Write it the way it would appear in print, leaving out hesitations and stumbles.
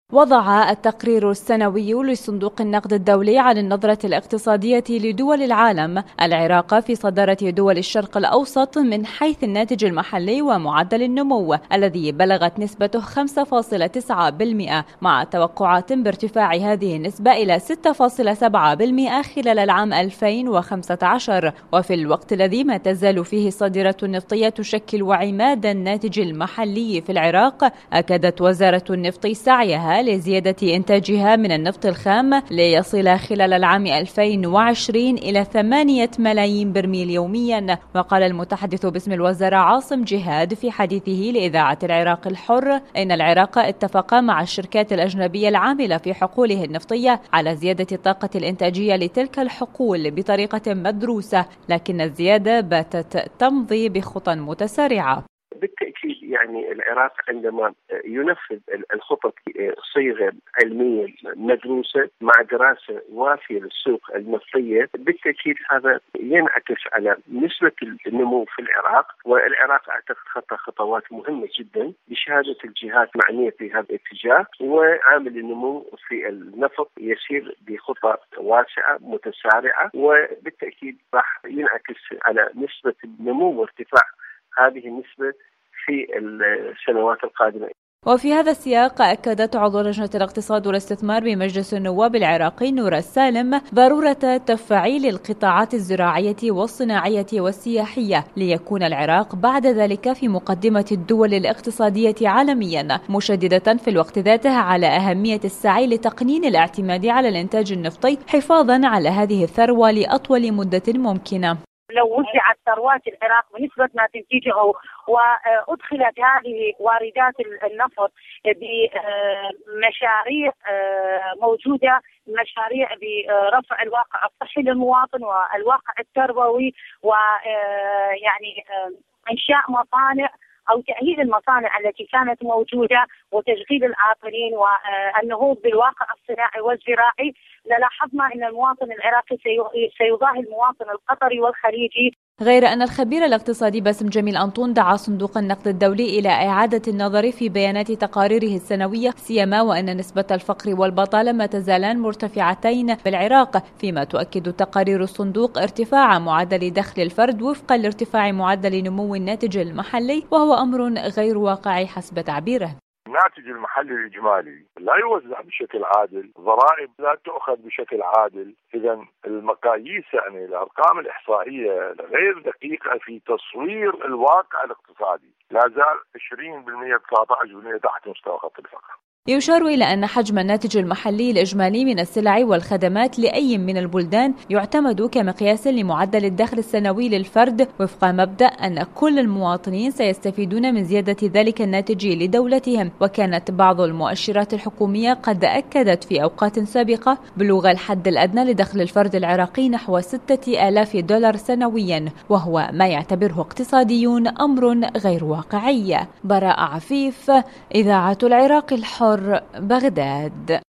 وضع التقرير السنوي لصندوق النقد الدولي عن النظرة الاقتصادية لدول العالم العراق في صدارة دول الشرق الأوسط من حيث الناتج المحلي ومعدل النمو الذي بلغت نسبته 5.9%، مع توقعات بارتفاع هذه النسبة إلى 6.7% خلال العام 2015. وفي الوقت الذي ما تزال فيه الصادرة النفطية تشكل عماد الناتج المحلي في العراق، أكدت وزارة النفط سعيها لزيادة إنتاجها من النفط الخام ليصل خلال العام 2020 إلى 8 ملايين برميل يوميا. وقال المتحدث باسم الوزارة عاصم جهاد في حديثه لإذاعة العراق الحر إن العراق اتفق مع الشركات الأجنبية العاملة في حقوله النفطية على زيادة الطاقة الإنتاجية لتلك الحقول بطريقة مدروسة، لكن الزيادة باتت تمضي بخطى متسارعة. بالتأكيد العراق عندما ينفذ الخطط صيغة علمية مدروسة مع دراسة وافية للسوق النفطية، بالتأكيد هذا ينعكس على نسبة النمو في العراق. والعراق أعتقد خطى خطوات مهمة جدا بشهادة الجهات معنية في هذا الاتجاه، وعامل النمو في النفط يسير بخطى واسعة متسارعة، وبالتأكيد راح ينعكس على نسبة النمو وارتفاع هذه النسبة في السنوات القادمة. وفي هذا السياق أكدت عضو لجنة الاقتصاد والاستثمار بمجلس النواب العراقي نور السالم ضرورة تفعيل القطاعات الزراعية والصناعية والسياحية ليكون العراق بعد ذلك في مقدمة الدول الاقتصادية عالميا، مشددة في الوقت ذاته على أهمية السعي لتقنين الاعتماد على الإنتاج النفطي حفاظا على هذه الثروة لأطول مدة ممكنة. لو وزعت ثروات العراق بنسبة ما تنتجه وأدخلت هذه واردات النفط بمشاريع موجودة، مشاريع برفع الواقع الصحي للمواطن والواقع التربوي، إنشاء مصانع أو تأهيل المصانع التي كانت موجودة وتشغيل العاطلين والنهوض بالواقع الصناعي والزراعي، للاحظنا أن المواطن العراقي سيضاهي المواطن القطري والخليجي. غير أن الخبير الاقتصادي باسم جميل أنطون دعا صندوق النقد الدولي إلى إعادة النظر في بيانات تقاريره السنوية، سيما وأن نسبة الفقر والبطالة ما تزالان مرتفعتين في العراق، فيما تؤكد تقارير الصندوق ارتفاع معدل دخل الفرد وفقا لارتفاع معدل نمو الناتج المحلي، وهو أمر غير واقعي حسب تعبيره. الناتج المحلي الإجمالي لا يوزع بشكل عادل، ضرائب لا تؤخذ بشكل عادل، إذا المقاييس الأرقام الإحصائية غير دقيقة في تصوير الواقع الاقتصادي، لا زال 20% 19% تحت مستوى خط الفقر. يشار إلى أن حجم الناتج المحلي الإجمالي من السلع والخدمات لأي من البلدان يعتمد كمقياس لمعدل الدخل السنوي للفرد، وفق مبدأ أن كل المواطنين سيستفيدون من زيادة ذلك الناتج لدولتهم. وكانت بعض المؤشرات الحكومية قد أكدت في أوقات سابقة بلوغ الحد الأدنى لدخل الفرد العراقي نحو 6000 دولار سنويا، وهو ما يعتبره اقتصاديون أمر غير واقعي. براء عفيف، إذاعة العراق الحر، بغداد.